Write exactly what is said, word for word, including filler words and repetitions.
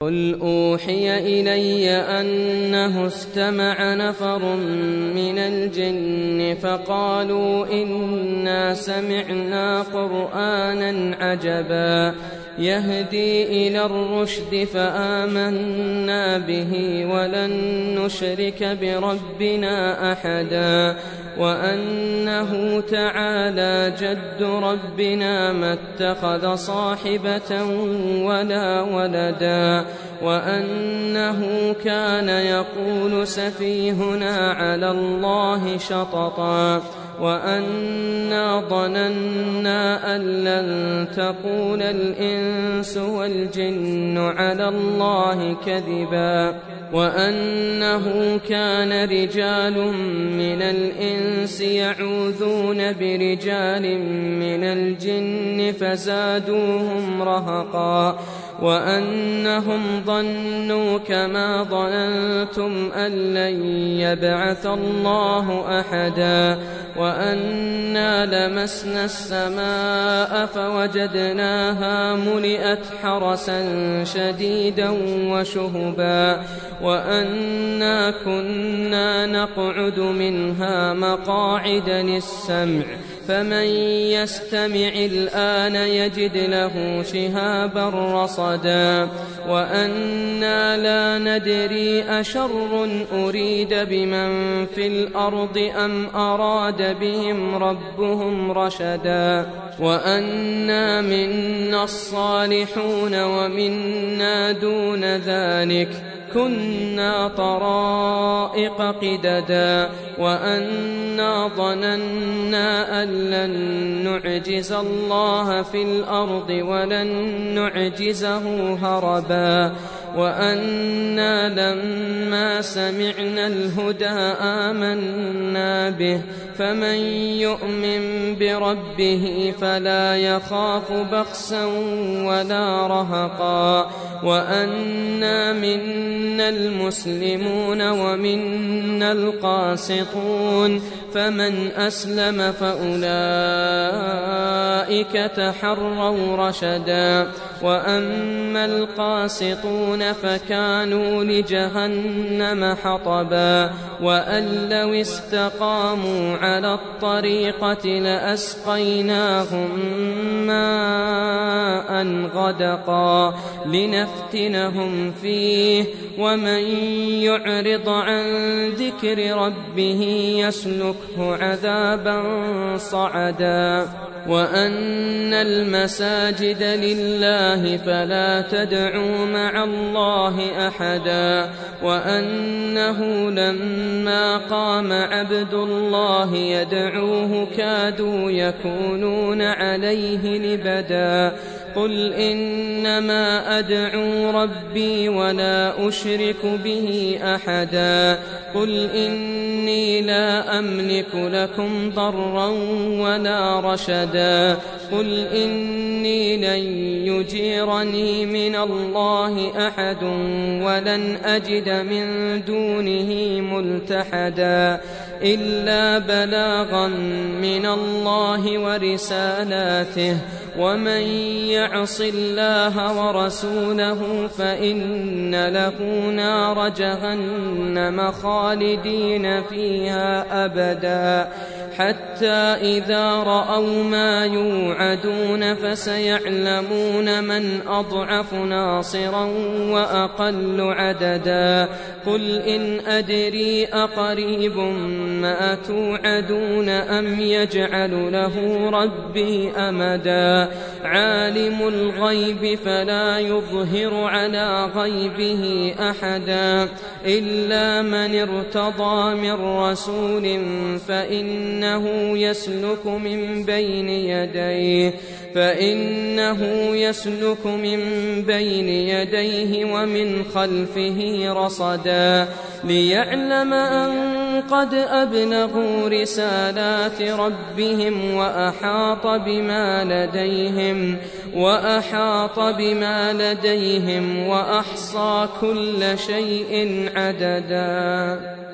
قل أوحي إلي أنه استمع نفر من الجن فقالوا إنا سمعنا قرآنا عجبا يهدي إلى الرشد فآمنا به ولن نشرك بربنا أحدا وأنه تعالى جد ربنا ما اتخذ صاحبة ولا ولدا وأنه كان يقول سفيهنا على الله شططا وأنا ظننا أن لن تقول الإنس والجن على الله كذبا وأنه كان رجال من الإنس يعوذون برجال من الجن فزادوهم رهقا وأنهم ظنوا كما ظننتم أن لن يبعث الله أحدا وأنا لمسنا السماء فوجدناها ملئت حرسا شديدا وشهبا وأنا كنا نقعد منها مقاعد للسمع فمن يستمع الآن يجد له شهابا رصدا وأنا لا ندري أشر أريد بمن في الأرض أم أراد بهم ربهم رشدا وأنا منا الصالحون ومنا دون ذلك كنا طرائق قددا وأنا ظننا أن لن نعجز الله في الأرض ولن نعجزه هربا وأنا لما سمعنا الهدى آمنا به فمن يؤمن بربه فلا يخاف بخسا ولا رهقا وأنا منا المسلمون ومنا القاسطون فمن أسلم فأولئك تحروا رشدا وأما القاسطون فكانوا لجهنم حطبا وأن لو استقاموا على الطريقة لأسقيناهم ماء غدقا لنفتنهم فيه ومن يعرض عن ذكر ربه يسلكه عذابا صعدا وأن المساجد لله فلا تدعوا مع الله أحدا وأنه لما قام عبد الله يدعوه كادوا يكونون عليه لبدا قل إنما أدعو ربي ولا أشرك به أحدا قل إني لا أملك لكم ضرا ولا رشدا قل إني لن يجيرني من الله أحد ولن أجد من دونه ملتحدا إلا بلاغا من الله ورسالاته ومن يعص الله ورسوله فإن له نار جهنم خالدين فيها أبدا حتى إذا رأوا ما يوعدون فسيعلمون من أضعف ناصرا وأقل عددا قل إن أدري أقريب ما توعدون أم يجعل له ربي أمدا عالم الغيب فلا يظهر على غيبه أحدا إلا من ارتضى من رسول فإنه يسلك من بين يديه فإنه يسلك من بين يديه ومن خلفه رصدا ليعلم أن قد أبلغوا رسالات ربهم وأحاط بما لديهم وأحاط بما لديهم وأحصى كل شيء عددا.